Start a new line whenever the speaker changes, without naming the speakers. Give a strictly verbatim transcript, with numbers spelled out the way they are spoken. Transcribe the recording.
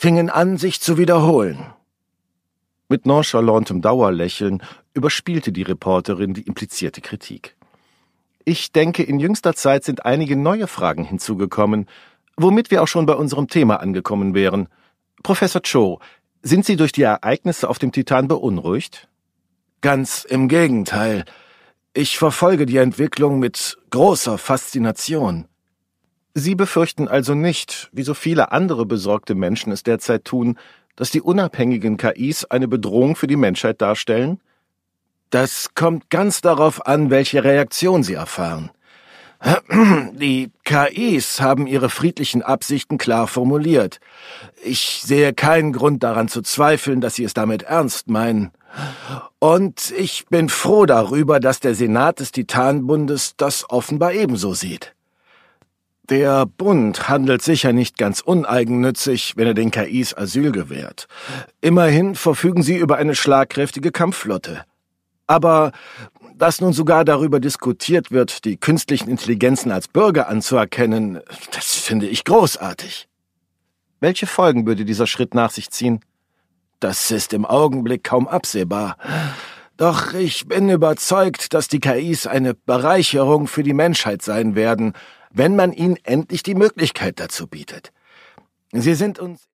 fingen an, sich zu wiederholen. Mit nonchalantem Dauerlächeln überspielte die Reporterin die implizierte Kritik. Ich denke, in jüngster Zeit sind einige neue Fragen hinzugekommen, womit wir auch schon bei unserem Thema angekommen wären. Professor Cho, sind Sie durch die Ereignisse auf dem Titan beunruhigt? Ganz im Gegenteil. Ich verfolge die Entwicklung mit großer Faszination. Sie befürchten also nicht, wie so viele andere besorgte Menschen es derzeit tun, dass die unabhängigen K Is eine Bedrohung für die Menschheit darstellen? Das kommt ganz darauf an, welche Reaktion sie erfahren. Die K Is haben ihre friedlichen Absichten klar formuliert. Ich sehe keinen Grund daran zu zweifeln, dass sie es damit ernst meinen. Und ich bin froh darüber, dass der Senat des Titanbundes das offenbar ebenso sieht. Der Bund handelt sicher nicht ganz uneigennützig, wenn er den K Is Asyl gewährt. Immerhin verfügen sie über eine schlagkräftige Kampfflotte. Aber dass nun sogar darüber diskutiert wird, die künstlichen Intelligenzen als Bürger anzuerkennen, das finde ich großartig. Welche Folgen würde dieser Schritt nach sich ziehen? Das ist im Augenblick kaum absehbar. Doch ich bin überzeugt, dass die K Is eine Bereicherung für die Menschheit sein werden, wenn man ihnen endlich die Möglichkeit dazu bietet. Sie sind uns